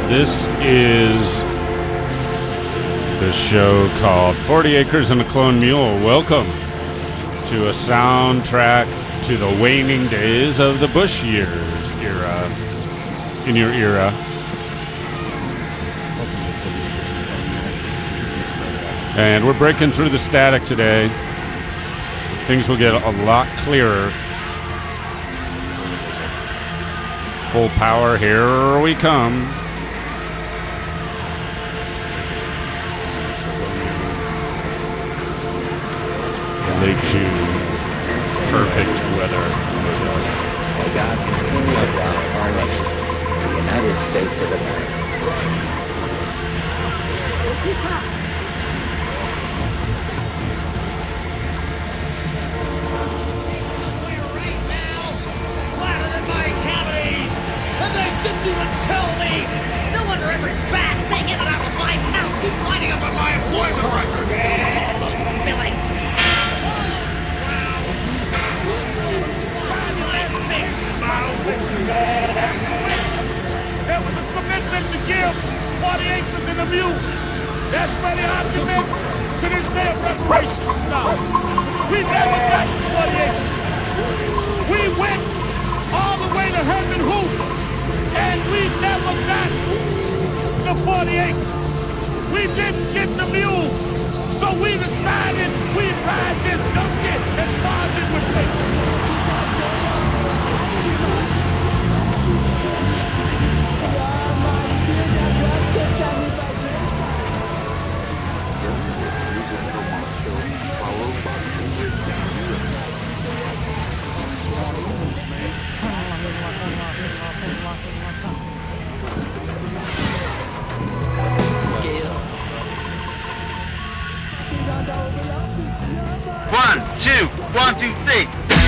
This is the show called 40 Acres and a Clone Mule. Welcome to a soundtrack to the waning days of the Bush years era. In your era. And we're breaking through the static today. So things will get a lot clearer. Full power, here we come. Lake June, perfect weather. May God continue to bless our nation, the United States of America. Flatter than my cavities! And they didn't even tell me! No wonder every bad thing in and out of my mouth keeps lining up on my employment record! All those fillings! All those crowds! My big mouth! There was a commitment to give 40 acres and a mule. That's where the argument to this day of reparations starts. We never got 40 acres. We went all the way to Herman Hoover, and we never got the 40 acres. We didn't get the mule, so we decided we'd ride this donkey as far as it would take us. One, two, 3.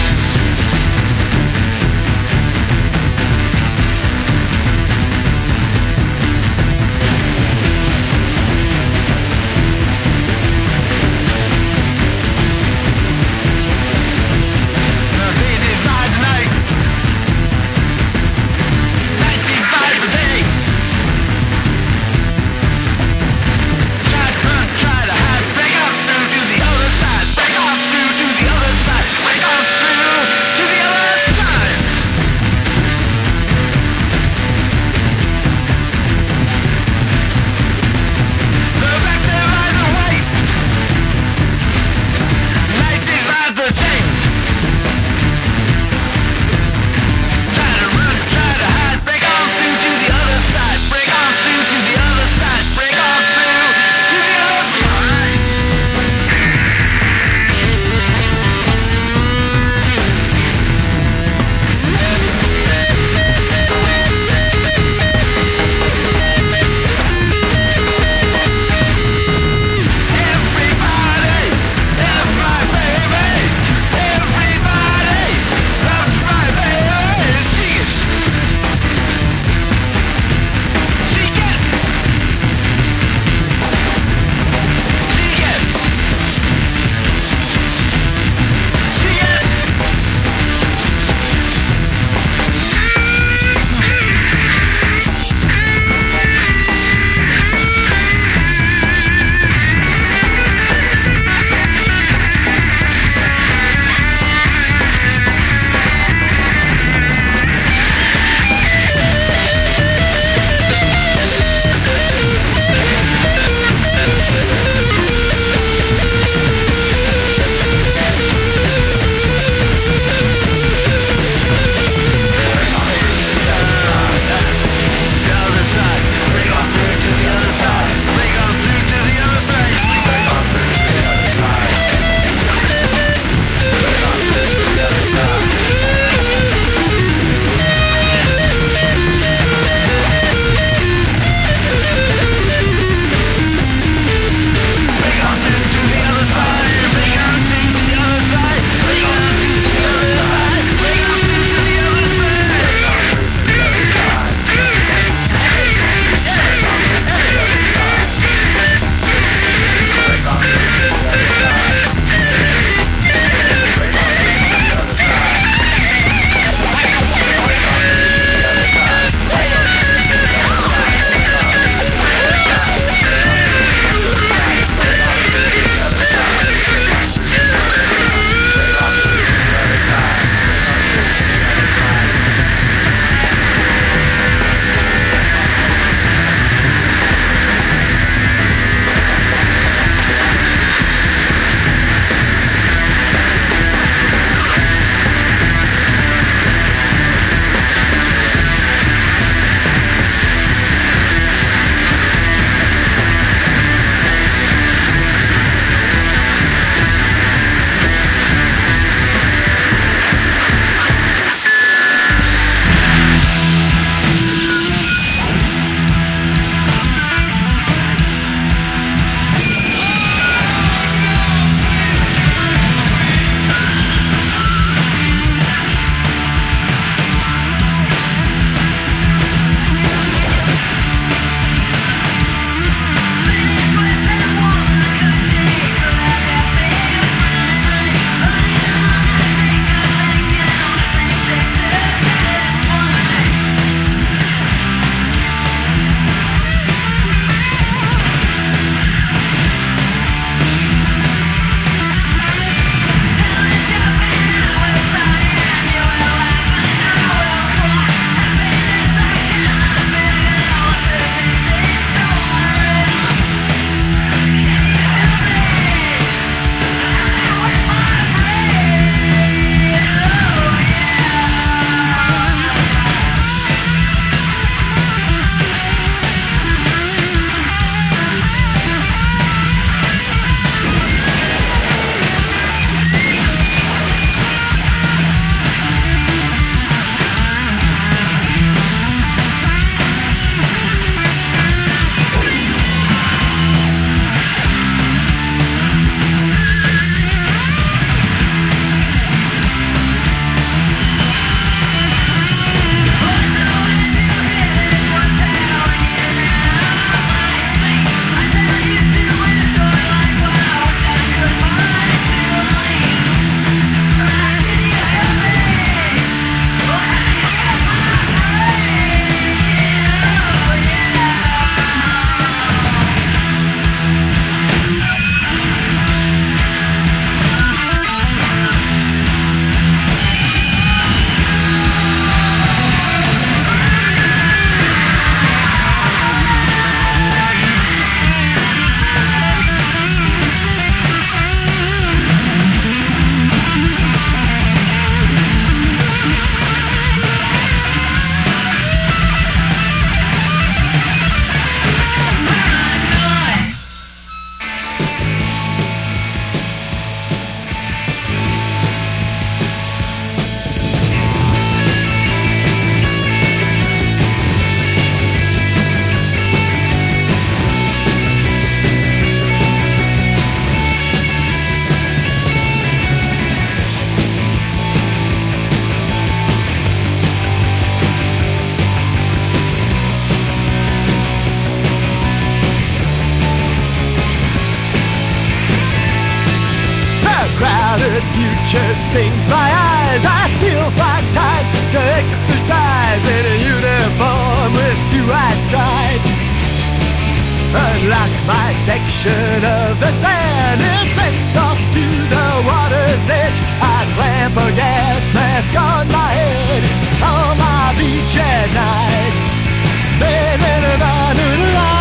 nature stings my eyes. I still find time to exercise in a uniform with 2 white stripes. Unlock my section of the sand, it's fenced off to the water's edge. I clamp a gas mask on my head on my beach at night, bathing in the moonlight.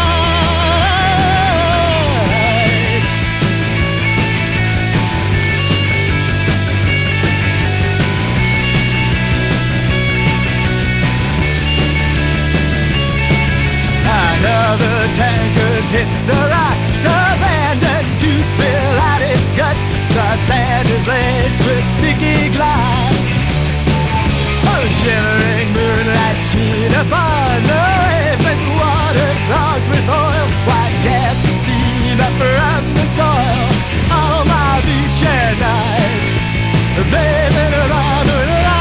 Another tanker's hit the rocks, abandoned to spill out its guts. The sand is laced with sticky glass. A shimmering moonlight sheen upon the waves and water clogged with oil. White gas and steam up from the soil on my beach at night, bathing in the moonlight.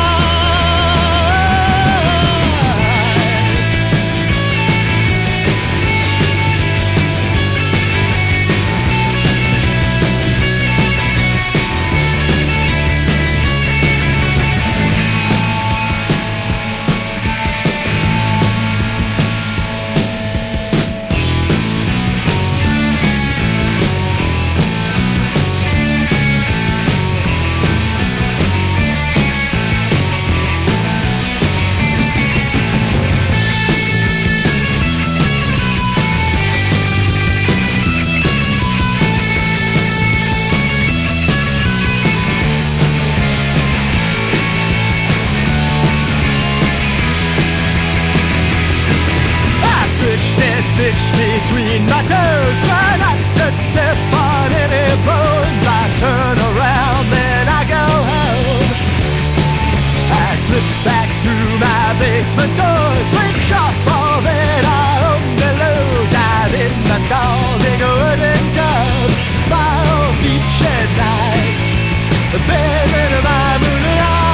Fish between my toes, try not to step on any bones. I turn around, then I go home. I slip back through my basement door, switch off all that I own below, dive in my scalding wooden tub, my own beach at night, bathing in my moonlight.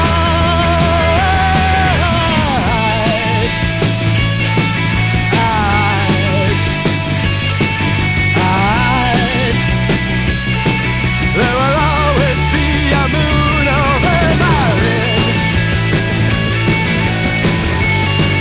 There will always be a moon over my head.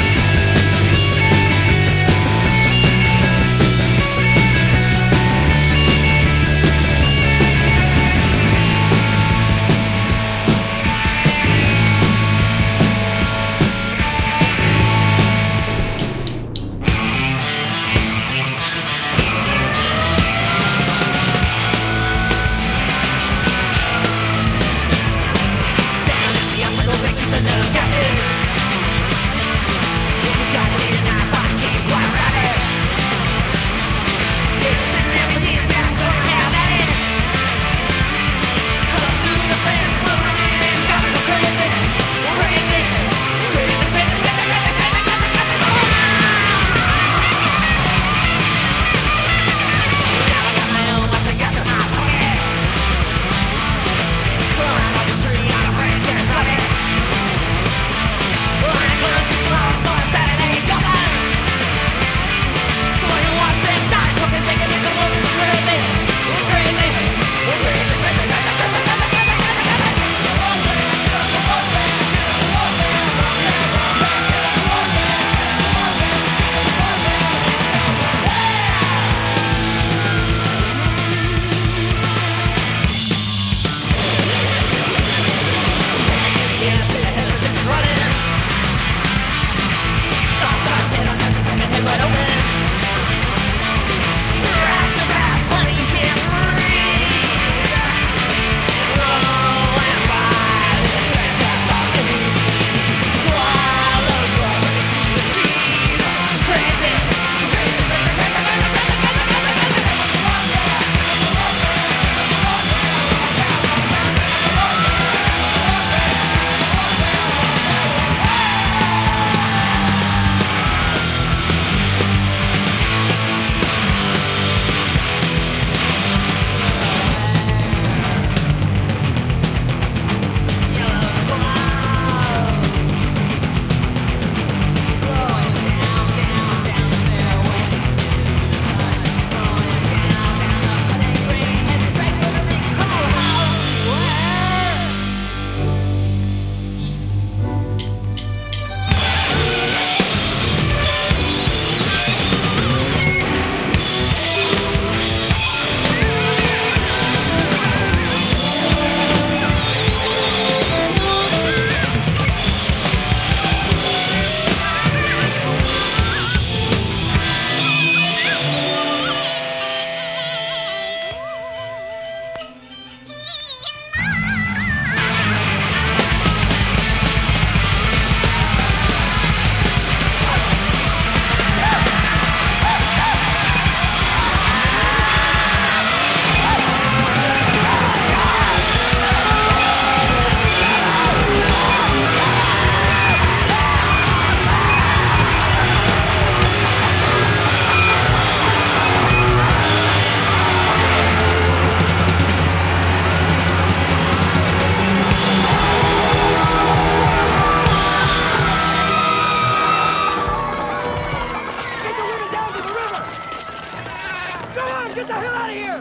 Get the hell out of here!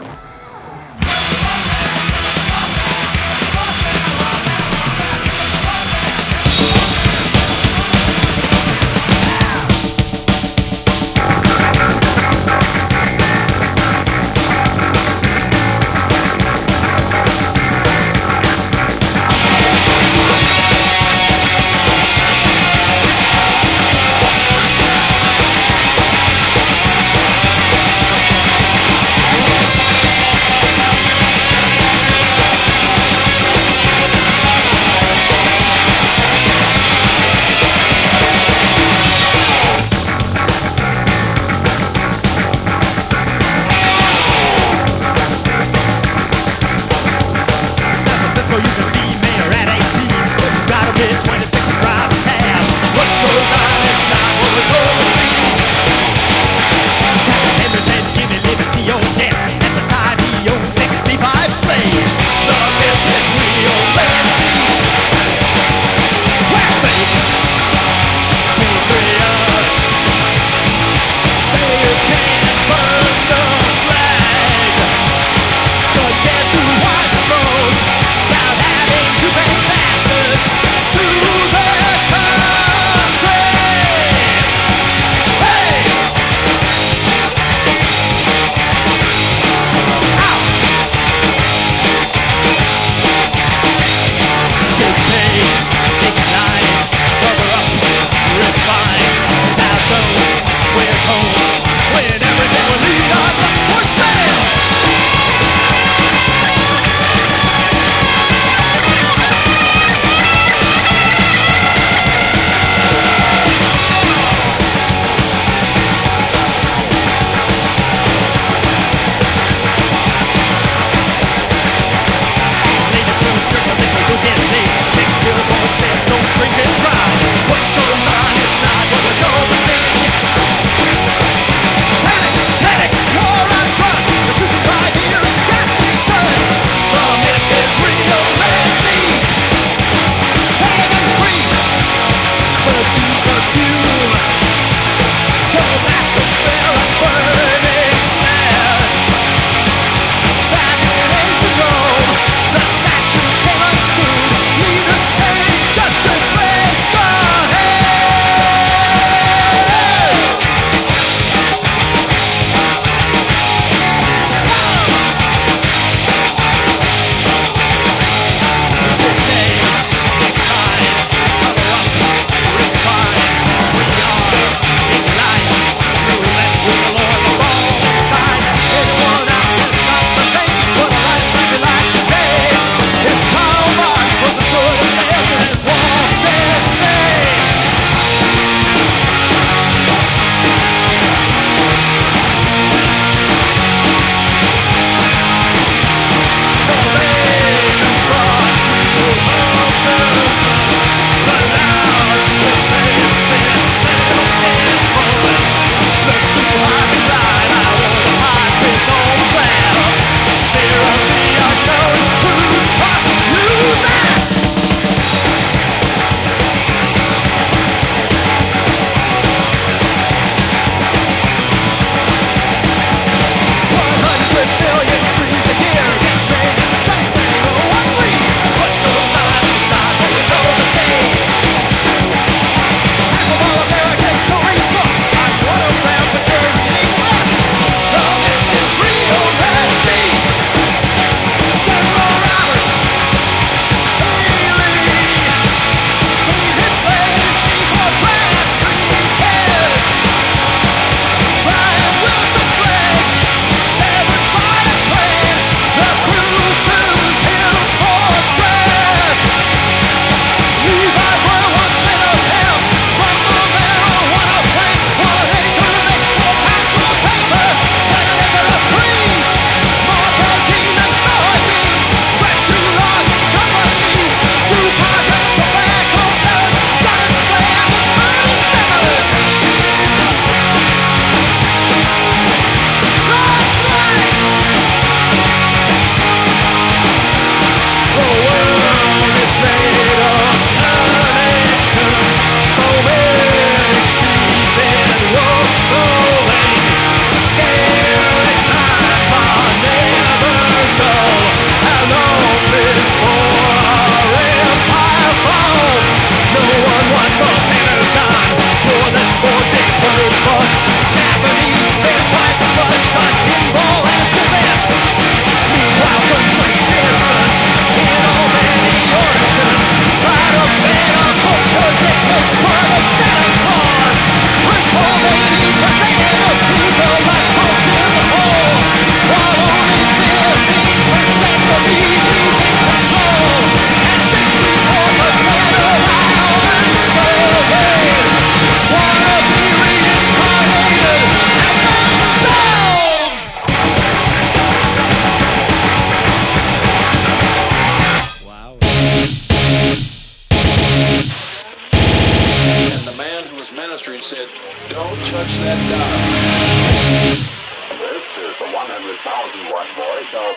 touch that dial. This is the 100,000 watt voice of...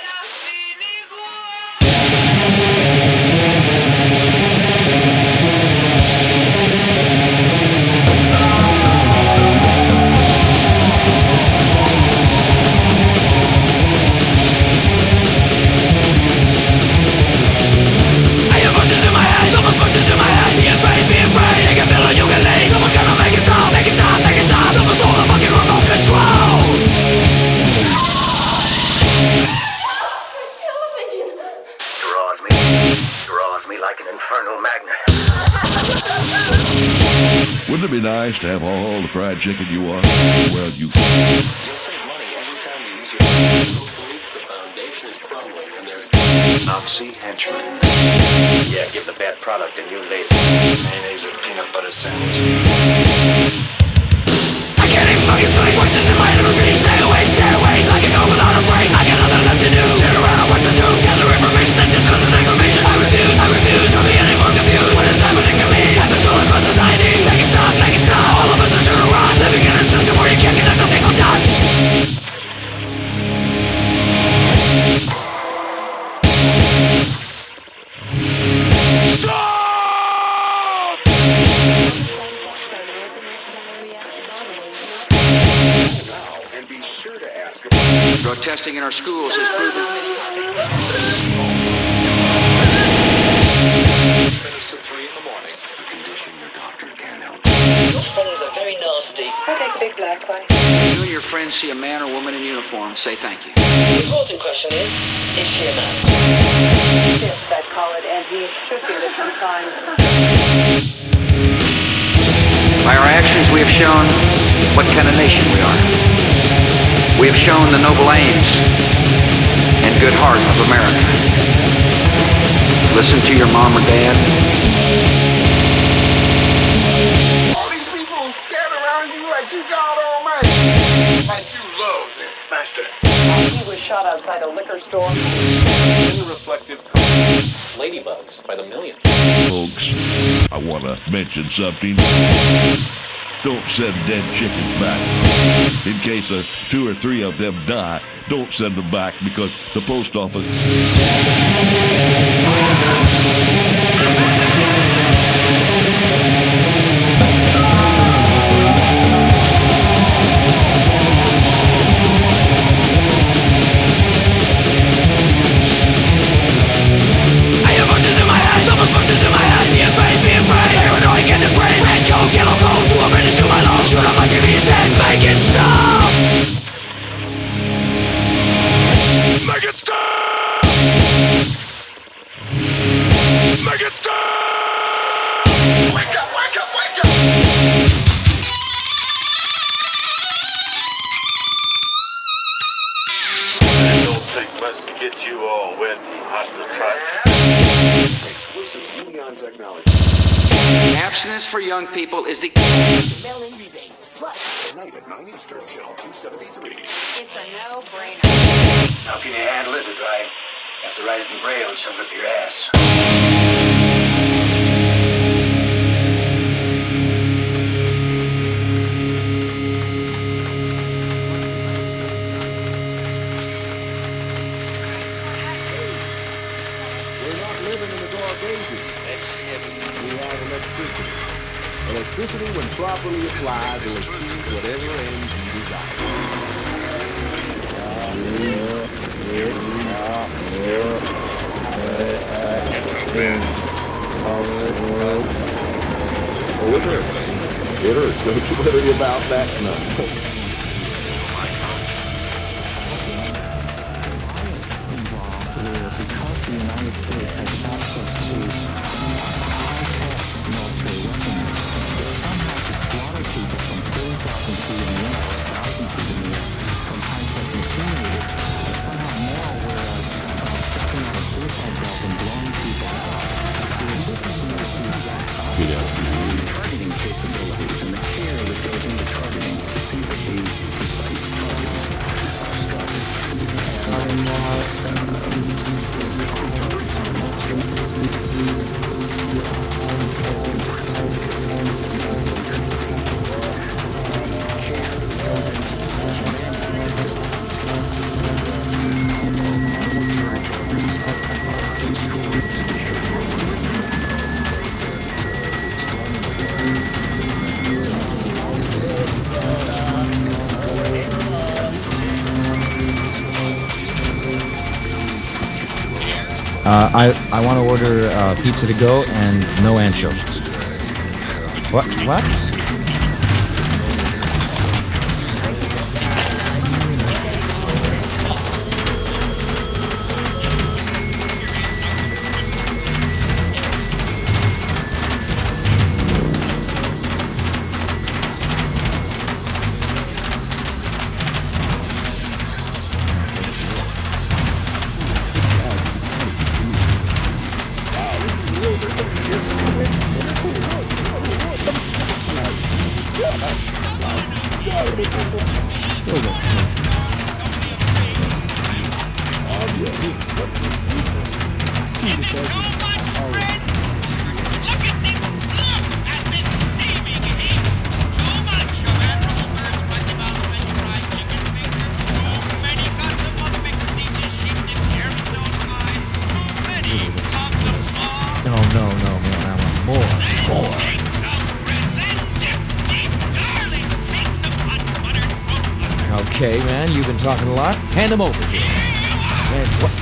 Wouldn't it be nice to have all the fried chicken you want? Well, you... You'll save money every time you use your Google believes the foundation is crumbling and there's Nazi henchmen. Yeah, give the bad product a new label. Mayonnaise and peanut butter sandwich. I can't even fucking think. Voices in my head of me. Stay away, like a go without a brain. I got nothing left to do. Sit around, what to do? Gather information and discuss an information. I refuse to be any more confused. What is happening to me? I've been told across society. Make it stop. All of us are sure wrong. Living in a system where you can't connect nothing from dots. And be sure to ask Drug testing in our schools has proven... minutes to 3 in the morning. A condition your doctor can't help. Those fellows are very nasty. I'll take the big black one. When you and your friends see a man or woman in uniform, say thank you. The important question is she a man? Yes, I'd call it, and he should get it sometimes. By our actions, we have shown what kind of nation we are. We have shown the noble aims and good heart of America. Listen to your mom or dad. All these people gather around you like you God Almighty. Like you love them. Master. He was shot outside a liquor store. Reflective ladybugs by the millions. Folks, I want to mention something. Don't send dead chickens back. In case 2 or 3 of them die, don't send them back because the post office... Get you all wet and hot to try. Exclusive Xeon technology. Abstinence for young people is the... Mail-in rebate. Plus, Tonight at 9 Eastern, Channel 273. It's a no-brainer. How can you handle it, or do I have to write it in Braille and shove it up your ass? Electricity, when properly applied, will achieve whatever ends you desire. Oh, it hurts. It hurts. Don't you worry about that. No. Because the United States has access to high-tech military weaponry, that somehow to slaughter people from 30,000 feet in the air or 1,000 feet in the air from high-tech machinery is somehow moral, whereas stepping on a suicide belt and blowing people out is similar to the exact opposite. Targeting capabilities and the care that goes into targeting to see that the precise targets are struck. And I want to order pizza to go and no anchovies. What? What? Okay, man, you've been talking a lot. Hand them over here. Man, what?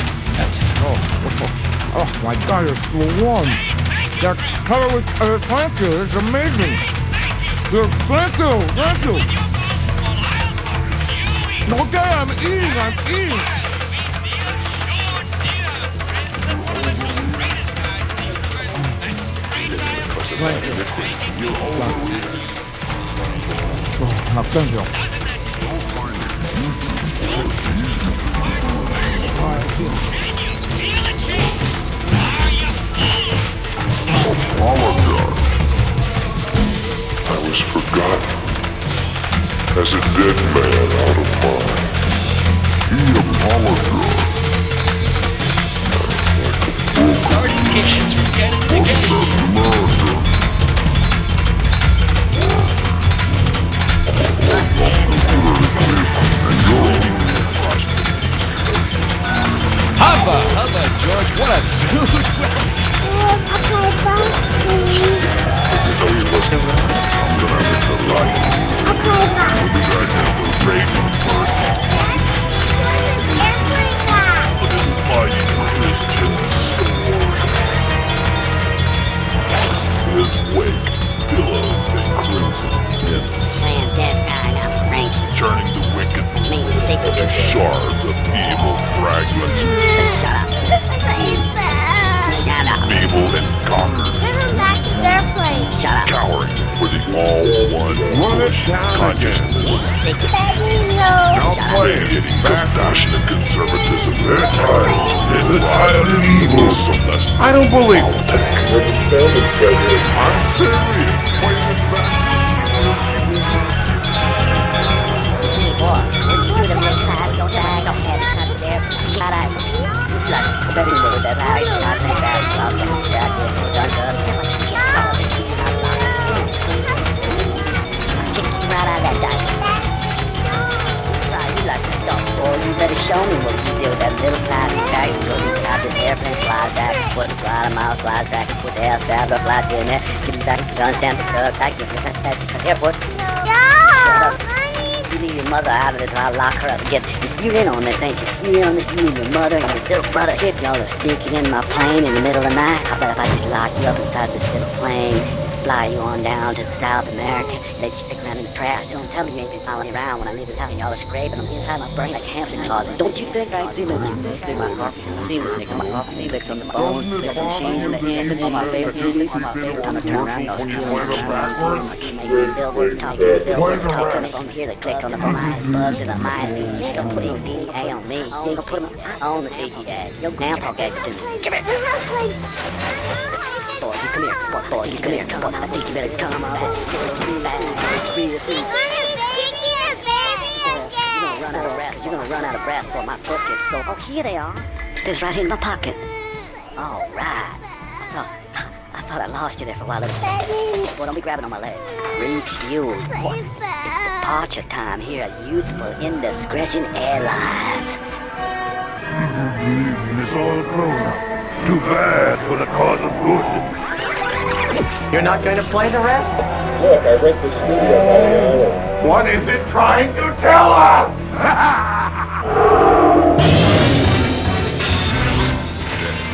Oh my God, it's so warm. That color with thank you. It's amazing. Thank you. Okay, I'm eating. Thank you. I was forgotten as a dead man out of mind. He apologized. Notifications from America. Hubba, George, what a suit! So you listen, I'm gonna live the life. We'll be right now, we'll raid them first. This is my Christian story. His wake, billows and crimson winds. Turning the wicked into shards of evil fragments. Feeble and conquered. Cowering for the all-one consciousness. Now radiating compassionate conservatism at times in the tide of evil. I don't believe it. I'm serious. You better show me what you do with that little plastic bag that goes inside this airplane, flies back and forth, flies a mile, flies back and forth, the air saddler flies here and there, give me back, guns down the truck, back to the airport. Shut up. You leave your mother out of this, I'll lock her up again. You're in on this, ain't you? You're in on this, you and your mother and your little brother here. Y'all are sneaking in my plane in the middle of the night. How about if I just lock you up inside this little plane, fly you on down to South America, let you stick around in the trash. Don't tell me you ain't been following me around when I leave this house and y'all are scraping them inside my brain like hamster closet. Don't you think I ain't seen this? See my coffee, see this nigga, my coffee, see licks on the bone, licks on the chain, in the hand, licks on my favorite, licks on my favorite. Time to turn around, y'all screw around, I keep making the billboard, talking to the billboard, click on the phone here, they click on the phone, I bug to the mycene. You don't put any DEA on me. You don't put them, I own the DEA. Your grandpa gave it to me. Come here. Boy, you come here. Boy, you come here. Come on, I think you better come fast. Breathe asleep. You're gonna run out of breath before my foot gets so. Oh, here they are. There's right here in my pocket. All right. I thought I lost you there for a while. Boy, don't be grabbing on my leg. Refueled. What? It's departure time here at Youthful Indiscretion Airlines. It's all grown up. Too bad for the cause of good. You're not going to play the rest? Look, I rent the studio by the hour. What is it trying to tell us?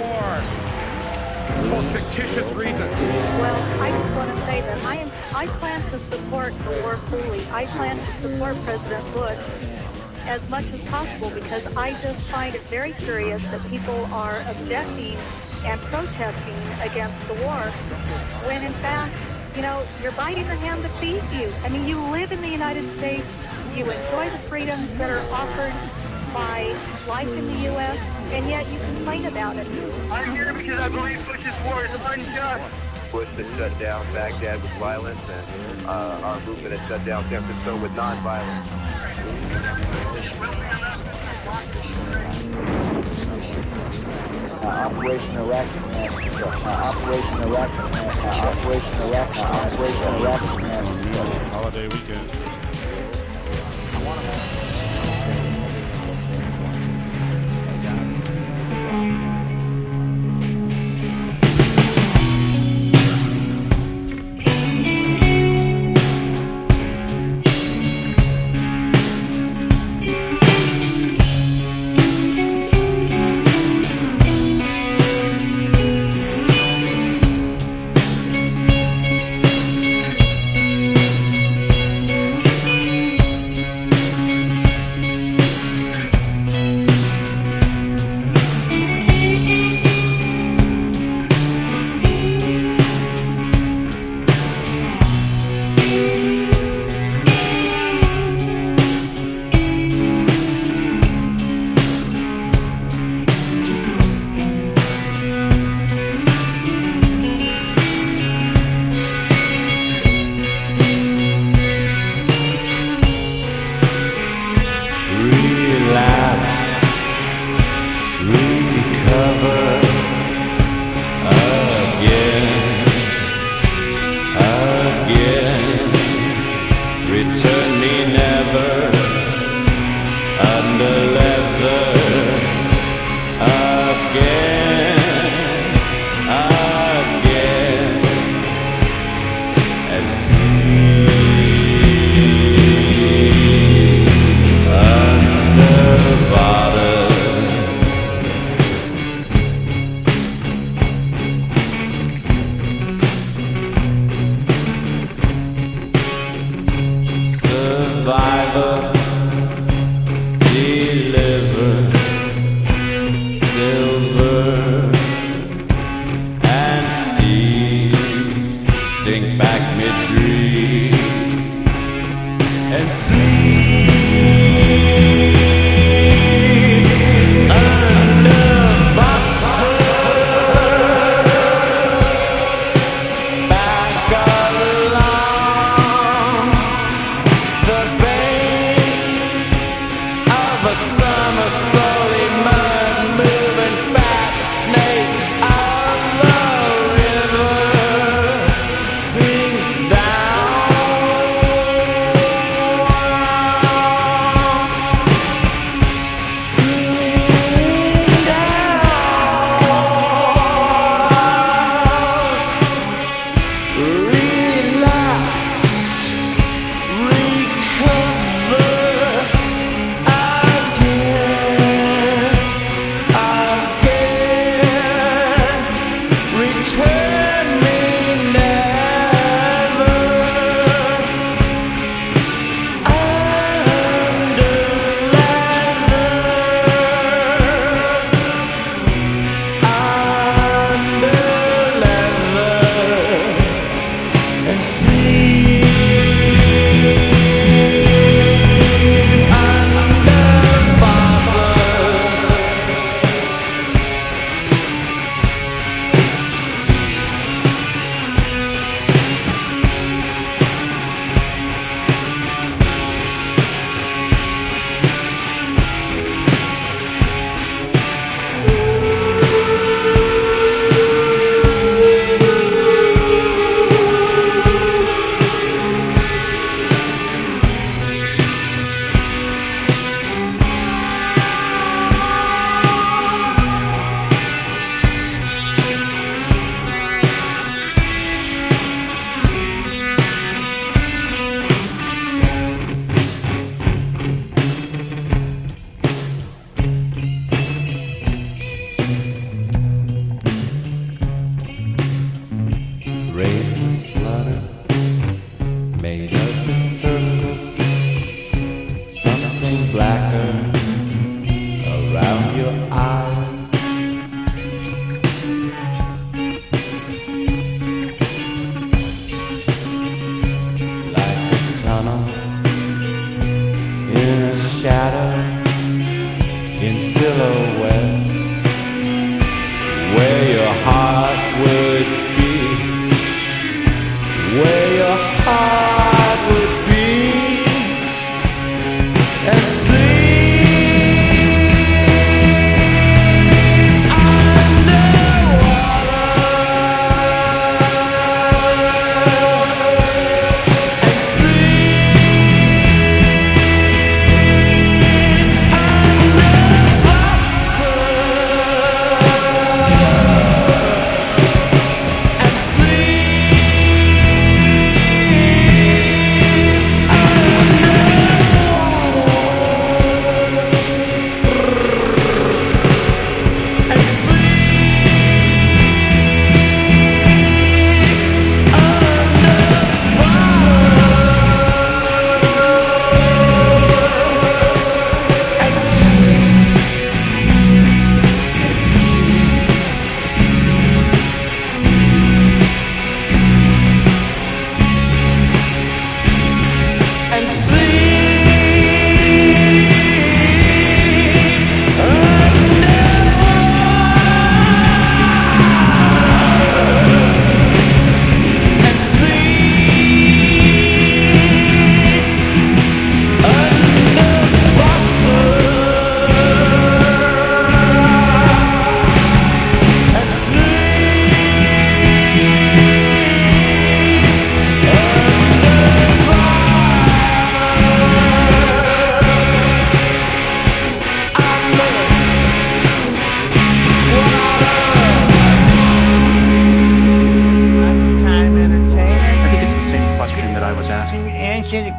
war for the most fictitious reason. Well, I just want to say that I plan to support the war fully. I plan to support President Bush as much as possible because I just find it very curious that people are objecting and protesting against the war when in fact, you know, you're biting the hand that feeds you. I mean, you live in the United States, you enjoy the freedoms that are offered by life in the U.S., and yet you complain about it. I'm here because I believe Bush's war is unjust. Bush has shut down Baghdad with violence, and our movement has shut down San Francisco with nonviolence. Operation Iraqi mass destruction. Operation Iraqi mass destruction. Operation Iraqi mass destruction. Holiday weekend.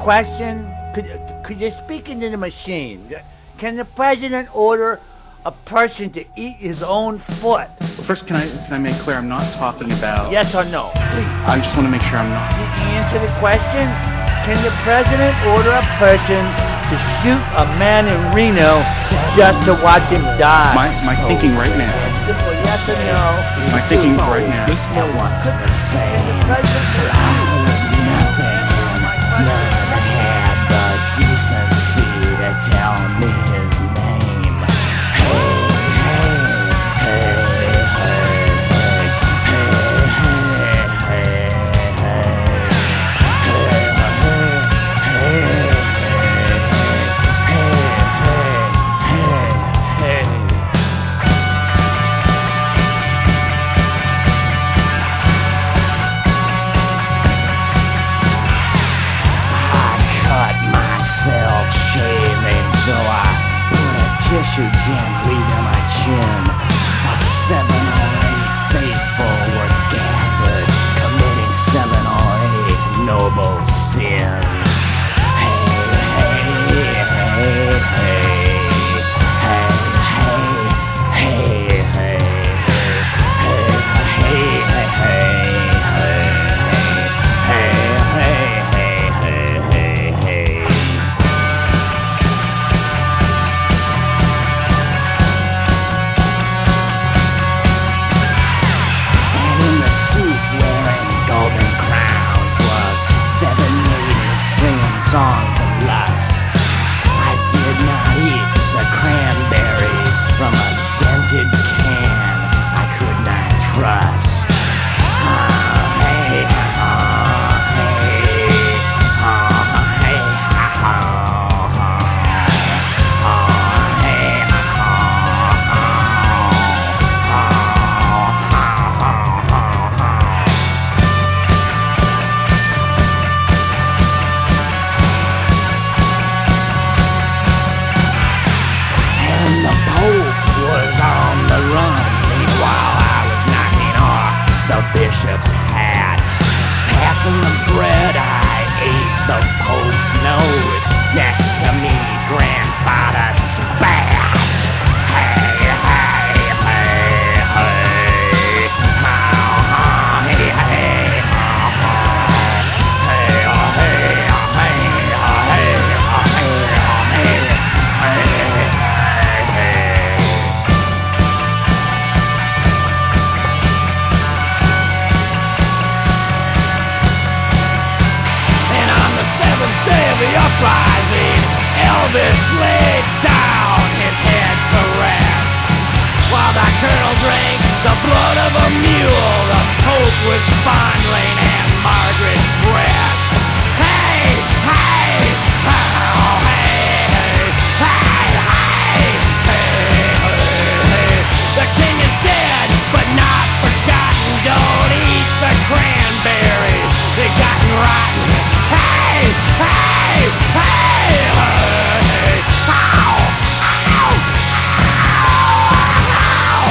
question? Could you speak into the machine? Can the president order a person to eat his own foot? First, can I make clear I'm not talking about... Yes or no? Please. I just want to make sure I'm not... Answer the question. Can the president order a person to shoot a man in Reno just to watch him die? My thinking right now. Simple yes or no. My thinking right now. No one's the same. So I heard nothing, and none had the decency to tell me his name. Hey, hey, hey, hey, hey, hey, hey, shaving, so I put a tissue gently to my chin. A 7 or 8 faithful were gathered, committing 7 or 8 noble sins. Hey, hey, hey, hey, hey, hey, hey, songs of lust. I did not eat the cranberries from a dented can I could not trust. Bishop's hat. Passing the bread, I ate the Pope's nose. Next to me, grandfather spat. Hey, hey, hey, hey. How, how, hey, hey, how, how. Hey, oh, hey, oh, hey, oh, hey, oh, hey, oh, hey, hey, hey, hey. Day of the uprising, Elvis laid down his head to rest. While the colonel drank the blood of a mule, the Pope was fondling Aunt Margaret's breasts. Hey, hey, oh, hey, hey, hey, hey, hey, hey. The king is dead, but not forgotten. Don't eat the cranberries, they've gotten rotten. Hey, hey, hey, hey, ow, ow, ow,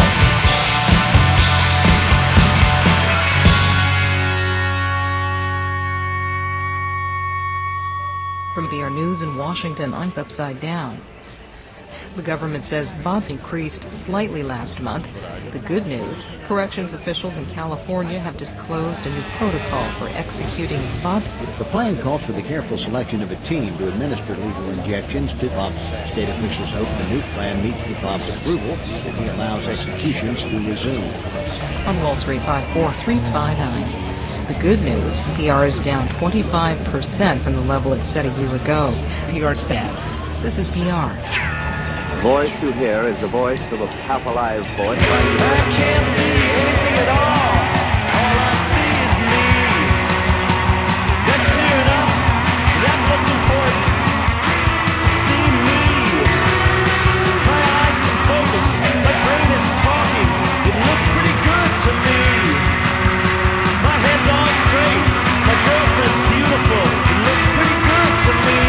ow. From BR News in Washington, I'm Upside Down. The government says VOD increased slightly last month. The good news, corrections officials in California have disclosed a new protocol for executing VOD. The plan calls for the careful selection of a team to administer lethal injections to Bob's. State officials hope the new plan meets with Bob's approval if he allows executions to resume. On Wall Street, 54359. The good news, PR is down 25% from the level it set a year ago. PR's bad. This is PR. The voice you hear is the voice of a half-alive voice. I can't see anything at all. All I see is me. That's clear enough. That's what's important. To see me. My eyes can focus. My brain is talking. It looks pretty good to me. My head's on straight. My girlfriend's beautiful. It looks pretty good to me.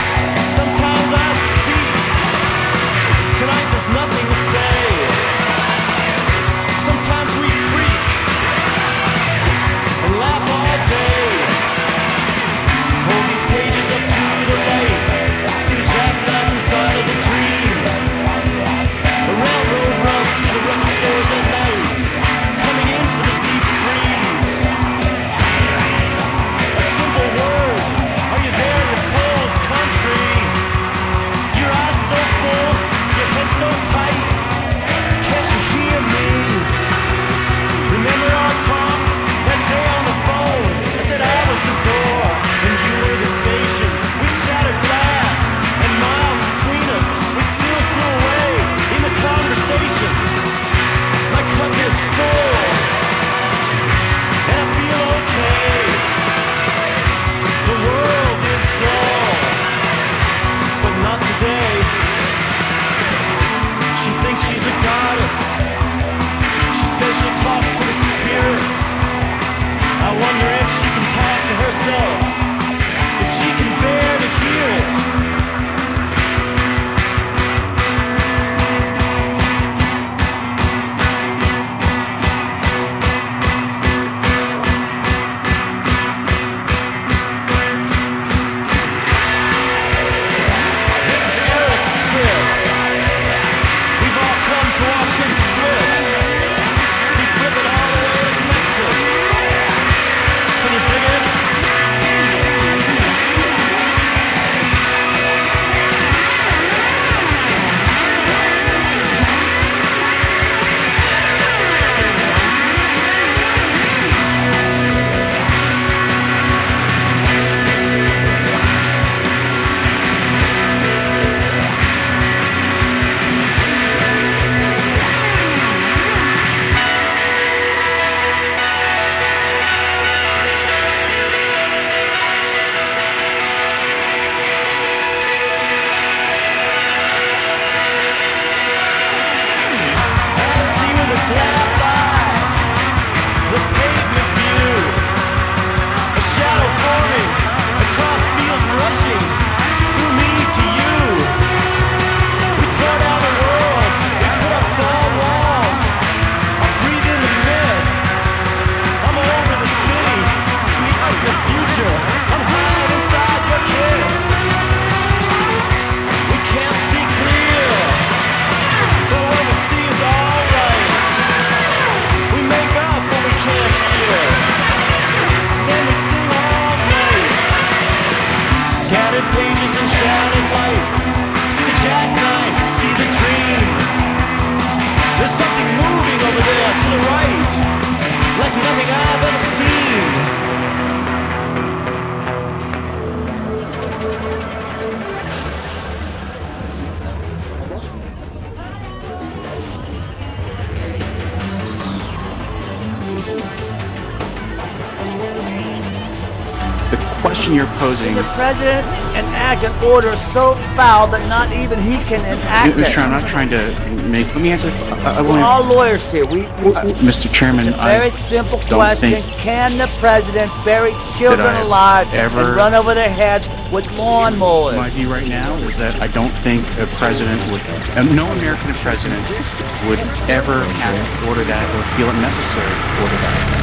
Sometimes I speak. Tonight there's nothing to say. question you're posing. The president enact an order so foul that not even he can enact it. Mr. I'm not trying to make. Let me answer. We're all lawyers here. Mr. Chairman, it's a very simple question. Can the president bury children alive and run over their heads with lawnmowers? My view right now is that I don't think a president would, no American president would ever have to order that or feel it necessary to order that.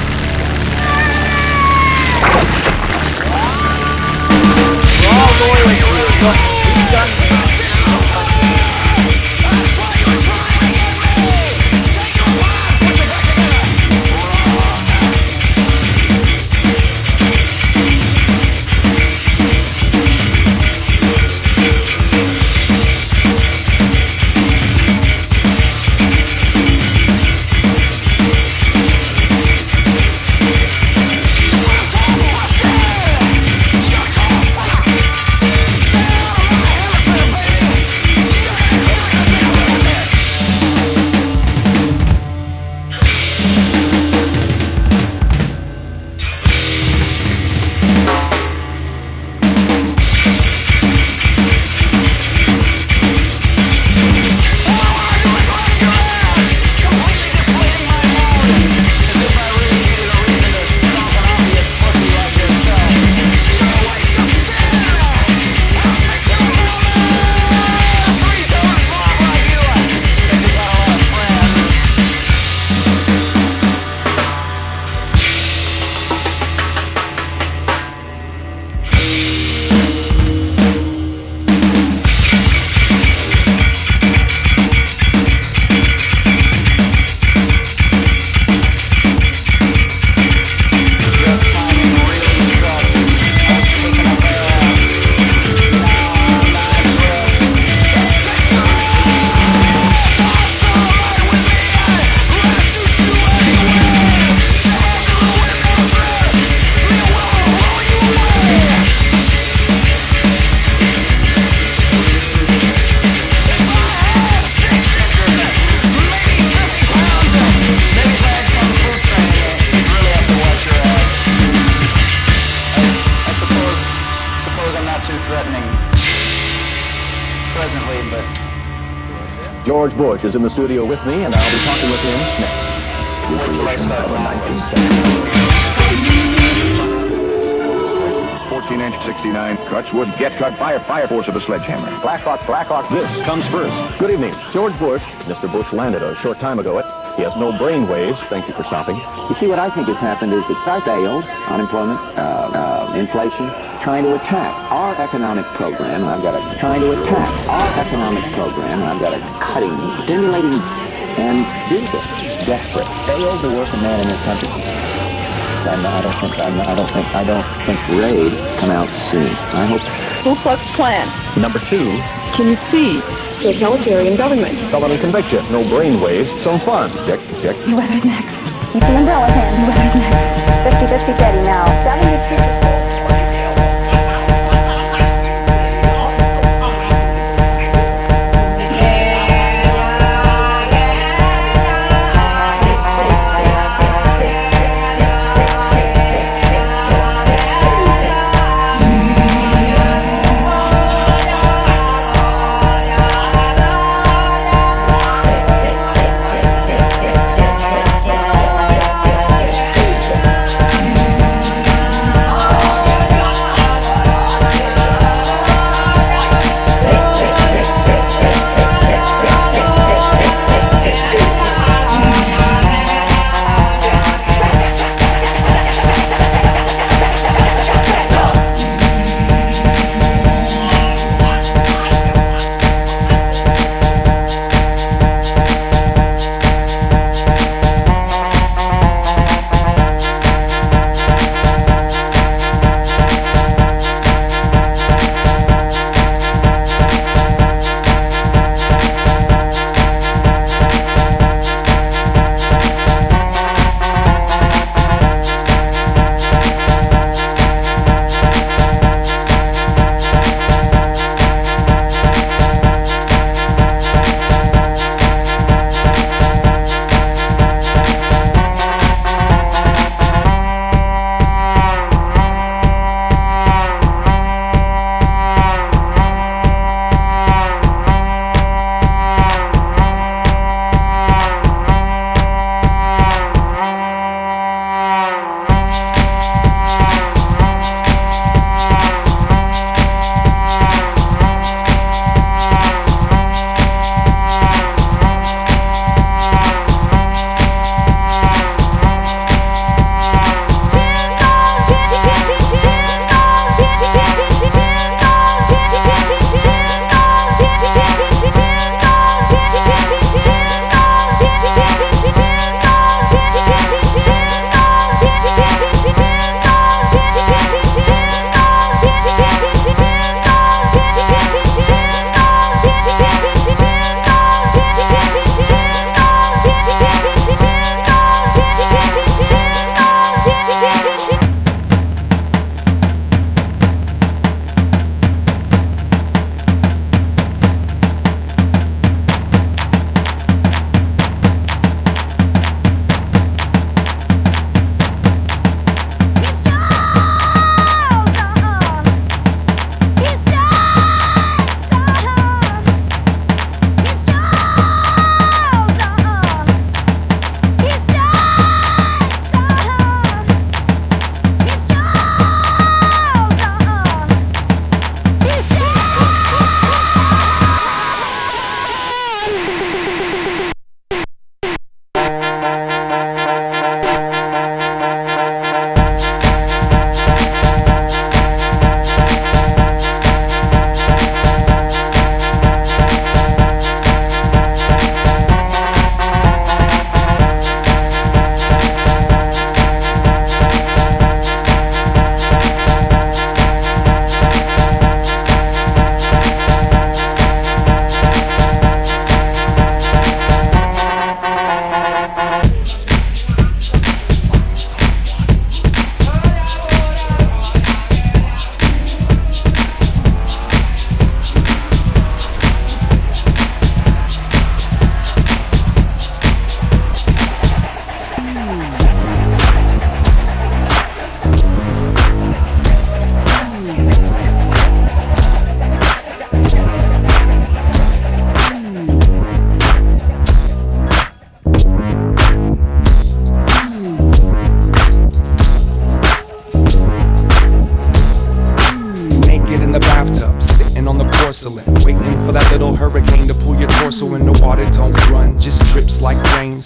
George Bush is in the studio with me, and I'll be talking with him next. Recreation of a 14-inch 69 cuts would get cut by a fire force of a sledgehammer. Blackhawk, this comes first. Good evening. George Bush. Mr. Bush landed a short time ago. He has no brain waves. Thank you for stopping. You see, what I think has happened is that I failed, unemployment, inflation, trying to attack our economic program, and I've got a cutting, stimulating, and Jesus, desperate, failed to work a man in this country. I don't think raid come out soon. I hope. Ku Klux Klan. Number 2. Can you see? Totalitarian government. Felony conviction. No brain waves. Some fun. Check. Whoever's next. Keep the umbrella hand. Whoever's next. 50-50 steady now. 72.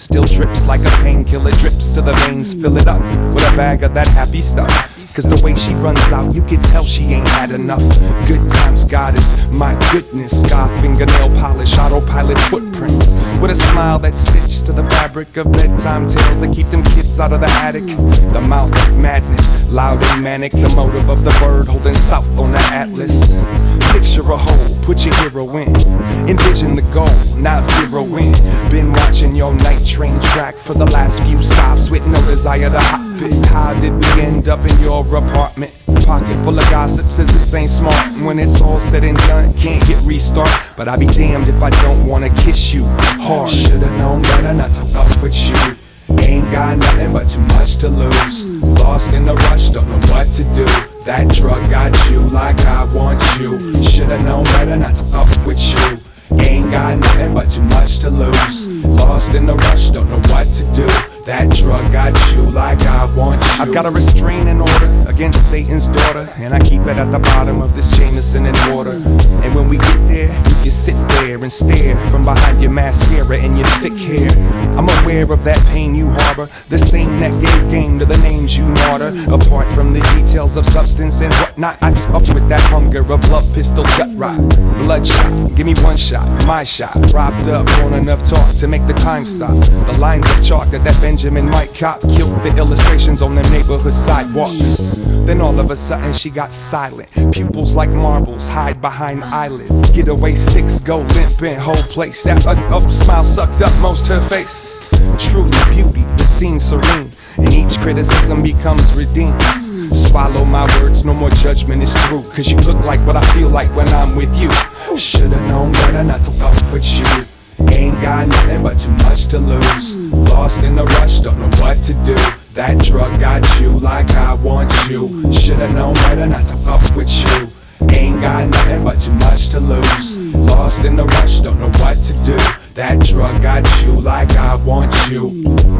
Still drips like a painkiller, drips to the veins. Fill it up with a bag of that happy stuff. Cause the way she runs out, you can tell she ain't had enough. Good times goddess, my goodness. Scar fingernail polish, autopilot footprints. With a smile that's stitched to the fabric of bedtime tales that keep them kids out of the attic. The mouth of madness, loud and manic. The motive of the bird holding south on the atlas. Picture a hole, put your hero in. Envision the goal, now zero in. Been watching your night train track for the last few stops with no desire to hop it. How did we end up in your apartment? Pocket full of gossip says this ain't smart. When it's all said and done, can't hit restart. But I'll be damned if I don't wanna kiss you hard. Should've known better not to fuck with you. Ain't got nothing but too much to lose. Lost in the rush, don't know what to do. That drug got you like I want you. Should've known better not to fuck with you. Ain't got nothing but too much to lose. Lost in the rush, don't know what to do. That drug got you like I want you. I've got a restraining order against Satan's daughter, and I keep it at the bottom of this Jameson and water. And when we get there, you can sit there and stare from behind your mascara and your thick hair. I'm aware of that pain you harbor, the same that gave game to the names you martyr. Apart from the details of substance and whatnot, I'm up with that hunger of love, pistol, gut rot. Bloodshot, give me one shot, my shot. Propped up on enough talk to make the time stop. The lines of chalk that Benjamin Mike Cop killed the illustrations on them neighborhood sidewalks. Then all of a sudden she got silent. Pupils like marbles hide behind eyelids. Getaway sticks go limp in whole place. That up smile sucked up most her face. Truly beauty, the scene serene, and each criticism becomes redeemed. Swallow my words, no more judgment is through. Cause you look like what I feel like when I'm with you. Should've known better not to fuck with you. Ain't got nothing but too much to lose. Lost in the rush, don't know what to do. That drug got you like I want you. Should've known better not to fuck with you. Ain't got nothing but too much to lose. Lost in the rush, don't know what to do. That drug got you like I want you.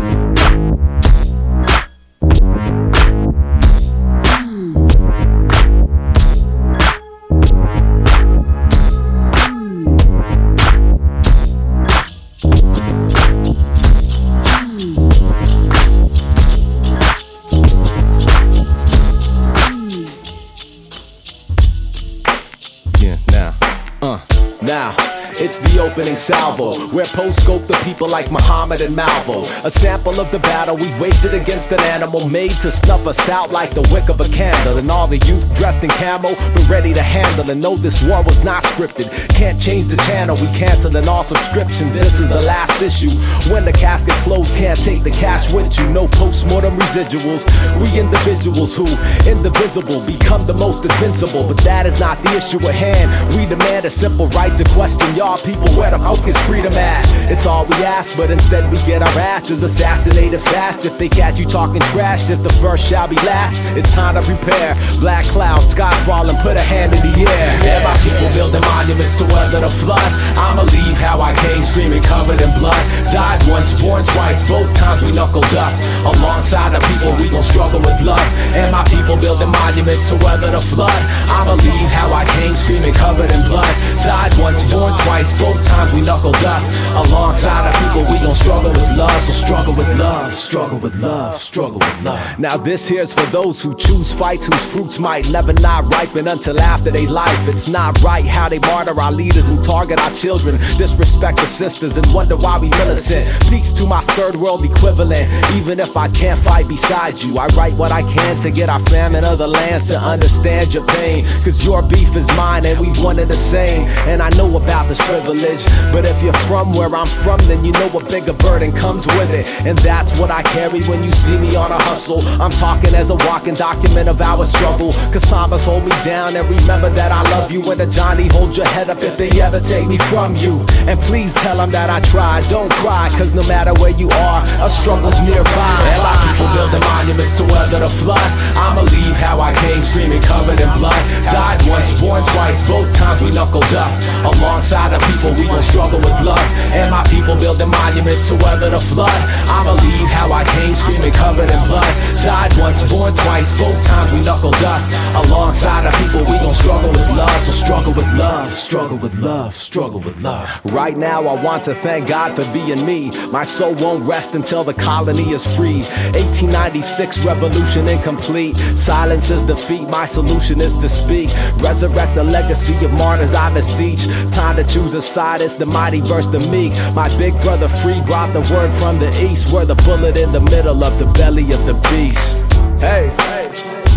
Now, it's the opening salvo, where post-scope the people like Muhammad and Malvo. A sample of the battle we waged against an animal made to snuff us out like the wick of a candle. And all the youth dressed in camo, but ready to handle. And know this war was not scripted. Can't change the channel, we canceling all subscriptions. This is the last issue. When the casket closed, can't take the cash with you. No post-mortem residuals. We individuals who, indivisible, become the most invincible. But that is not the issue at hand. We demand a simple right to question y'all people where the fuck is freedom at. It's all we ask, but instead we get our asses assassinated fast. If they catch you talking trash, if the first shall be last, it's time to prepare. Black clouds, sky falling, put a hand in the air. And my people building monuments to weather the flood. I'ma leave how I came, screaming covered in blood. Died once, born twice, both times we knuckled up. Alongside the people we gon' struggle with love. And my people building monuments to weather the flood. I'ma leave how I came, screaming covered in blood. Died once, born twice, both times we knuckled up. Alongside the people we gon' struggle with love. So struggle with love, struggle with love, struggle with love. Now this here's for those who choose fights whose fruits might never not ripen until after they life. It's not right how they martyr our leaders and target our children, disrespect the sisters and wonder why we militant. Peace to my third world equivalent. Even if I can't fight beside you, I write what I can to get our fam in other lands to understand your pain. Cause your beef is mine and we one and the same. And I know about this privilege, but if you're from where I'm from, then you know a bigger burden comes with it. And that's what I carry when you see me on a hustle. I'm talking as a walking document of our struggle. Casamas hold me down and remember that I love you. And a Johnny, hold your head up if they ever take me from you. And please tell them that I tried, don't cry, cause no matter where you are, a struggle's nearby. And my people building monuments to weather the flood. I'ma leave how I came, screaming covered in blood. Died once, born twice, both times we knuckled up. Alongside the people we gon' struggle with love. And my people building monuments to weather the flood. I'ma leave how I came, screaming covered in blood. Died once, born twice, both times we knuckled up. Alongside our people, we gon' struggle with love. So struggle with love, struggle with love, struggle with love. Right now I want to thank God for being me. My soul won't rest until the colony is free. 1896 revolution incomplete. Silence is defeat, my solution is to speak. Resurrect the legacy of martyrs I beseech. Time to choose a side, it's the mighty versus the meek. My big brother Free brought the word from the east. We're the bullet in the middle of the belly of the beast. Hey, hey.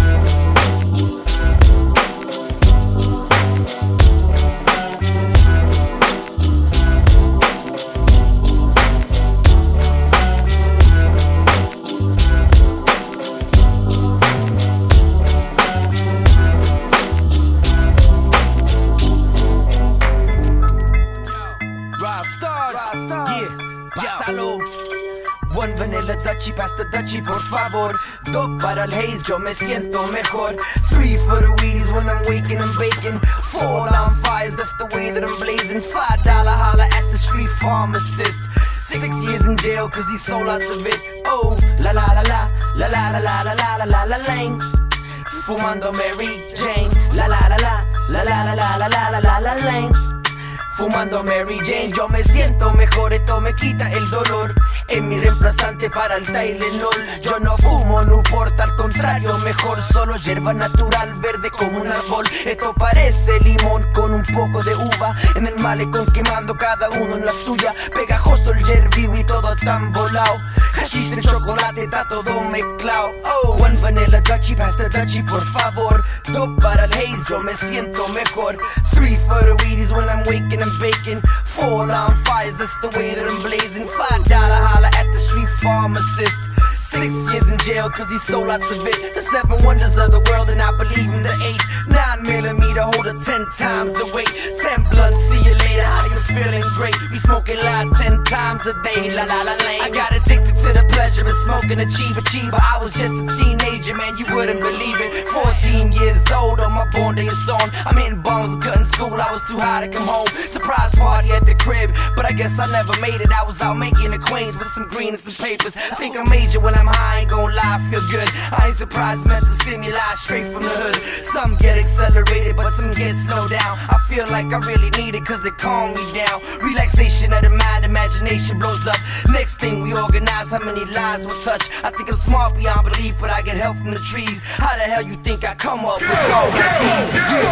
One vanilla Dutchie, pass the Dutchie, por favor. Dos para el haze, yo me siento mejor. 3 for the weedies when I'm waking and baking. 4 on fires, that's the way that I'm blazing. $5 holla at the street pharmacist. 6 years in jail cause he sold lots of it. Oh, la la la la, la la la la la la la la lang. Fumando Mary Jane. La la la la, la la la la la la la la lang. Fumando Mary Jane, yo me siento mejor, esto me quita el dolor. Es mi reemplazante para el Tylenol. Yo no fumo Newport, al contrario, mejor. Solo hierba natural, verde como un árbol. Esto parece limón con un poco de uva. En el malecón quemando cada uno en la suya. Pegajoso el yerbiu y todo tan volado. Hashish de chocolate, está todo mezclado. Oh, one vanilla Dutchie, pass the Dutchie, por favor. 2 para el haze, yo me siento mejor. 3 for the weedies when I'm waking and baking. 4 on fires, that's the way that I'm blazing. $5 holla at the street pharmacist. 6 years in jail cause he sold lots of it. The 7 wonders of the world and I believe in the 8. 9mm holder 10 times the weight. 10 blunts, see you later, how you feeling? Great, we smoking loud 10 times a day. La la la la. I got addicted to the pleasure of smoking a Chiba. I was just a teenager, man, you wouldn't believe it. 14 years old on my born day is on. I'm hitting bombs, cutting school, I was too high to come home. Surprise party at the crib, but I guess I never made it. I was out making acquaintance with some green and some papers. I think I'm major when I'm high, I ain't gon' lie, I feel good. I ain't surprised, mental stimuli straight from the hood. Some get accelerated, but some get slowed down. I feel like I really need it cause it calmed me down. Relaxation of the mind, imagination blows up. Next thing we organize how many lives we'll touch. I think I'm smart beyond belief, but I get help from the trees. How the hell you think I come up with songs like these?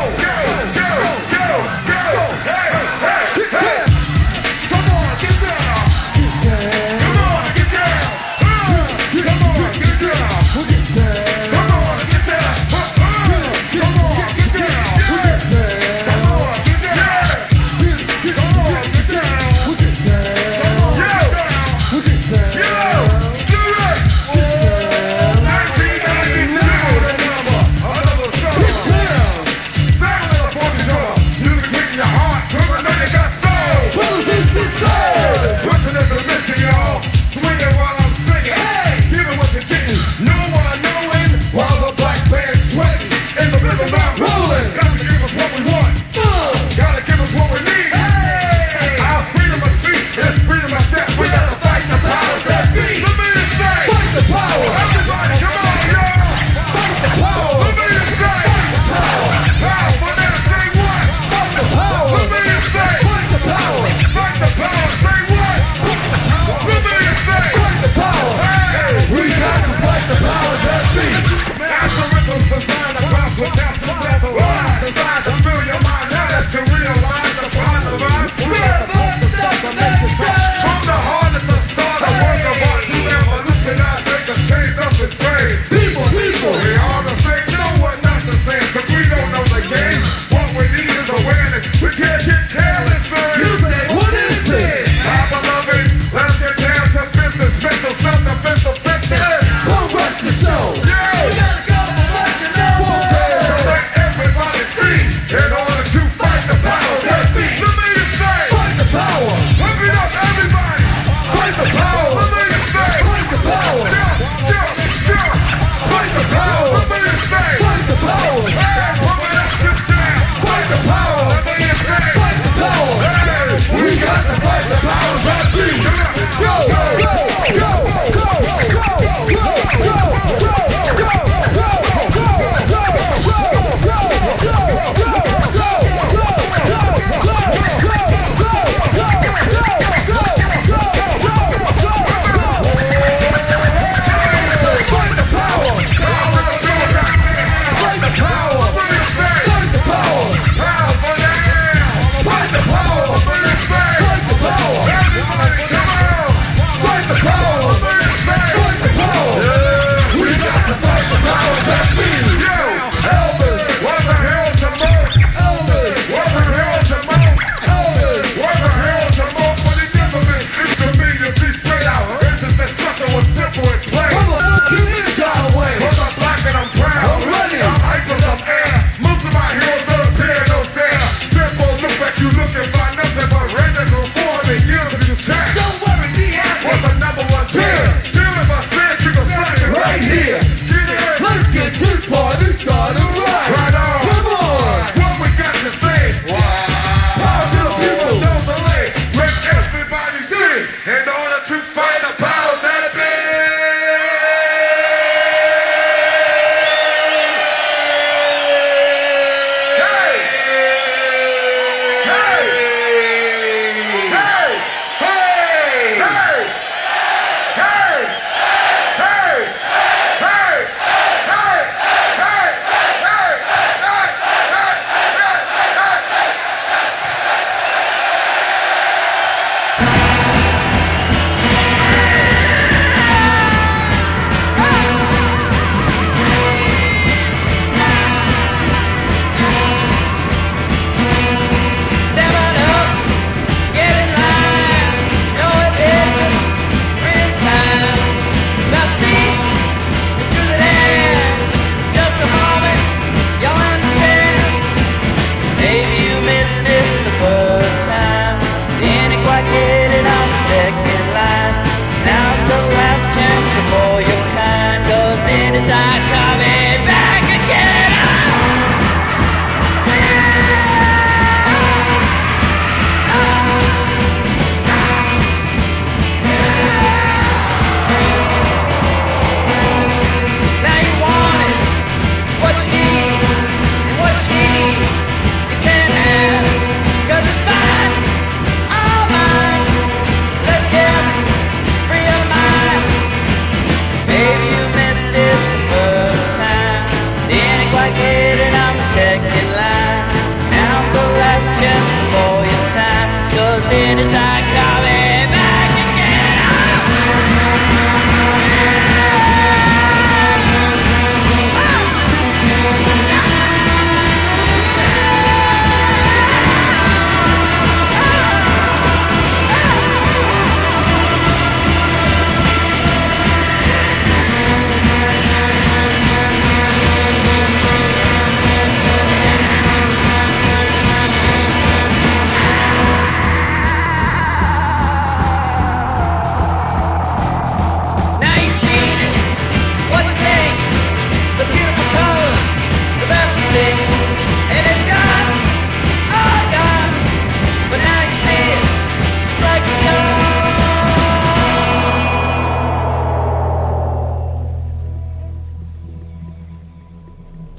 Come on, get down. Come on, get down. Come on, get down. Come on, get down. Come on, get down. Come on, get down. Come on, get down. Yeah, do it. 1992. Another song. Sound of the funky drummer. Music hitting your heart. Cause I know you got soul.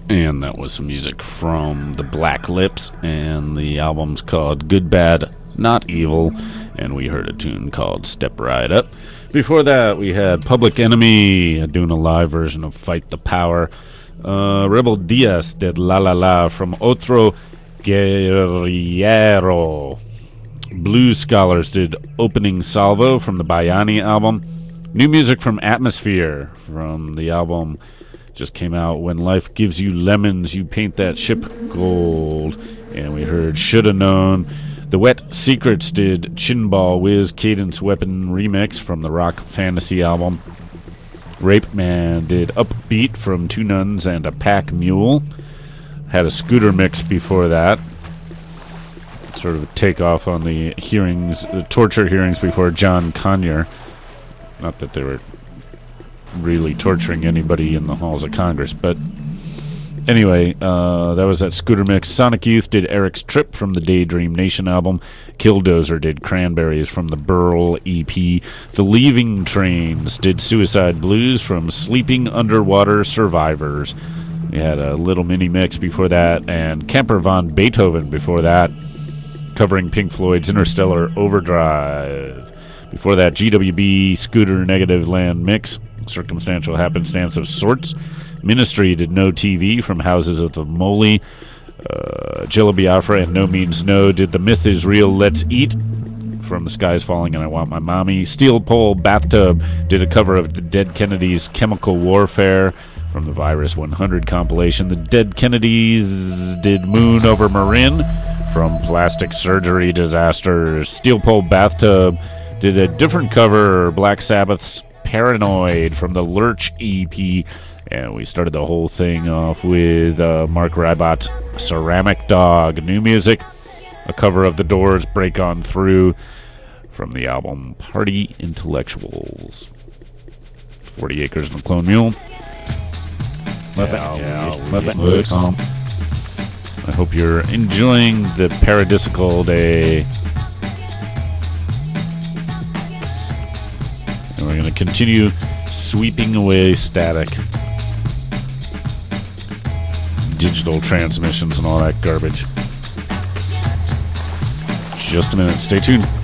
And that was some music from the Black Lips, and the album's called Good, Bad, Not Evil, and we heard a tune called Step Right Up. Before that, we had Public Enemy doing a live version of Fight the Power. Rebel Diaz did La La La from Otro Guerrillero. Blues Scholars did Opening Salvo from the Bayani album. New music from Atmosphere from the album just came out, When Life Gives You Lemons, You Paint That Ship Gold. And we heard Shoulda Known. The Wet Secrets did Chinball Whiz Cadence Weapon Remix from the Rock Fantasy album. Rape Man did Upbeat from Two Nuns and a Pack Mule. Had a Scooter mix before that. Sort of a takeoff on the hearings, the torture hearings before John Conyers. Not that they were really torturing anybody in the halls of Congress, but anyway, that was that Scooter mix. Sonic Youth did Eric's Trip from the Daydream Nation album. Killdozer did Cranberries from the Burl EP. The Leaving Trains did Suicide Blues from Sleeping Underwater Survivors. We had a little mini mix before that, and Kemper von Beethoven before that, covering Pink Floyd's Interstellar Overdrive. Before that, GWB Scooter Negative Land mix, Circumstantial Happenstance of Sorts. Ministry did No TV from Houses of the Moly. Jilla Biafra and No Means No did The Myth Is Real, Let's Eat from The Sky's Falling and I Want My Mommy. Steel Pole Bathtub did a cover of the Dead Kennedys' Chemical Warfare from the Virus 100 compilation. The Dead Kennedys did Moon Over Marin from Plastic Surgery Disasters. Steel Pole Bathtub did a different cover, Black Sabbath's Paranoid from the Lurch EP. And we started the whole thing off with Mark Rybot's Ceramic Dog. New music, a cover of The Doors' Break On Through from the album Party Intellectuals. 40 Acres and a Clone Mule. Let that work on. I hope you're enjoying the paradisical day. And we're going to continue sweeping away static, digital transmissions, and all that garbage. Just a minute. Stay tuned.